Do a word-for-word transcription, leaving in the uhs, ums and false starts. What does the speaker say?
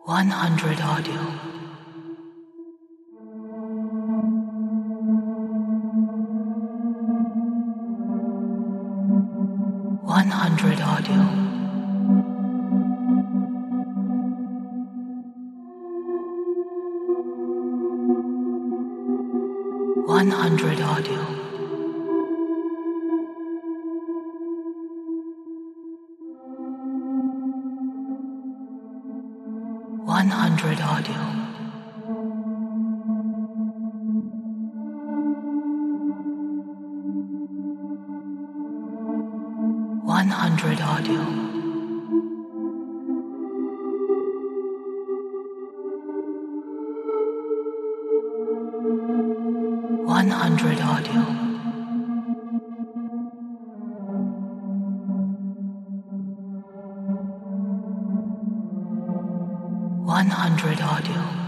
one hundred audio. one hundred audio. one hundred audio. one hundred audio. one hundred audio. one hundred audio. one hundred audio.